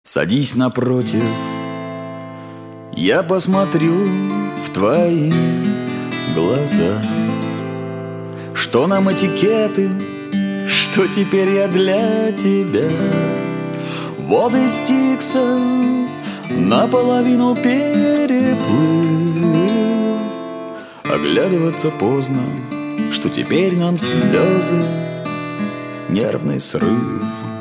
Садись напротив, я посмотрю в твои глаза. Что нам этикеты, что теперь я для тебя. Воды Стикса наполовину переплыв. Оглядываться поздно, что теперь нам слезы, нервный срыв.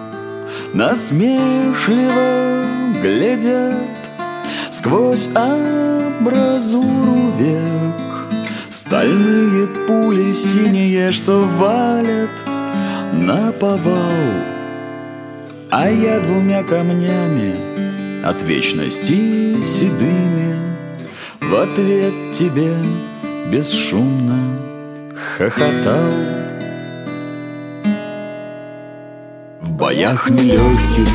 Насмешливо глядят сквозь амбразуру век стальные пули синие, что валят наповал. А я двумя камнями от вечности седыми в ответ тебе бесшумно хохотал. В боях нелегких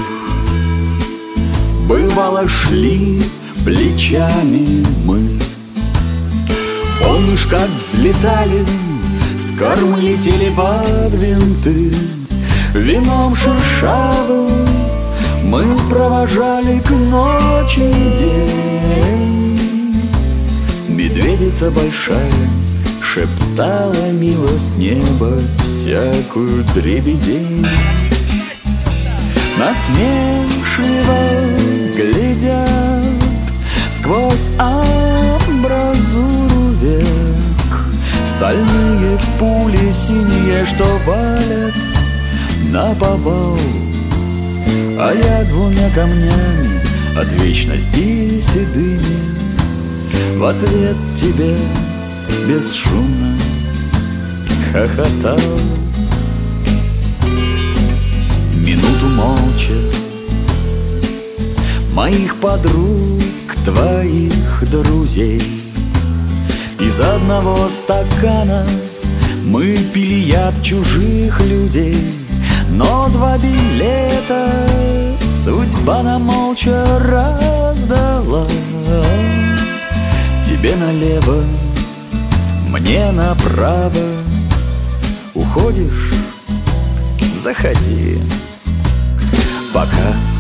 бывало шли плечами мы. Помнишь, как взлетали, с кормы летели под винты. Вином шершавым мы провожали к ночи день. Медведица большая шептала мило с неба всякую дребедень. Насмешливо глядят сквозь амбразуру век стальные пули синие, что валят наповал. А я двумя камнями от вечности седыми в ответ тебе бесшумно хохотал. Минуту молча моих подруг, твоих друзей. Из одного стакана мы пили яд чужих людей. Но два билета судьба нам молча раздала. Тебе налево, мне направо. Уходишь? Заходи. Пока